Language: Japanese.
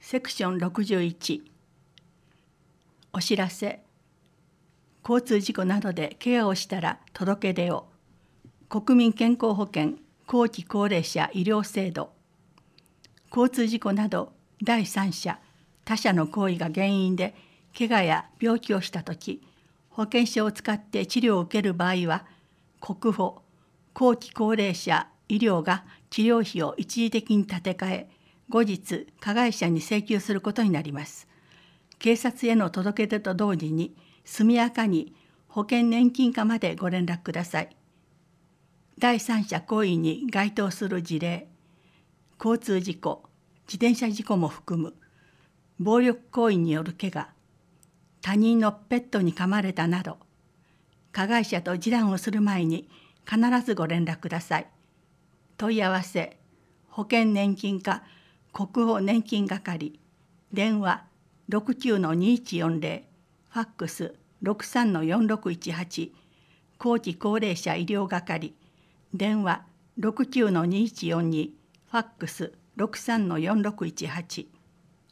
セクション61お知らせ。交通事故などで怪我をしたら届け出を。国民健康保険後期高齢者医療制度。交通事故など第三者他者の行為が原因で怪我や病気をしたとき、保険証を使って治療を受ける場合は、国保後期高齢者医療が治療費を一時的に立て替え、後日加害者に請求することになります。警察への届け出と同時に速やかに保険年金課までご連絡ください。第三者行為に該当する事例、交通事故、自転車事故も含む暴力行為による怪我、他人のペットに噛まれたなど、加害者と示談をする前に必ずご連絡ください。問い合わせ、保険年金課国保年金係、電話 69-2140、ファックス 63-4618、後期高齢者医療係、電話 69-2142、ファックス 63-4618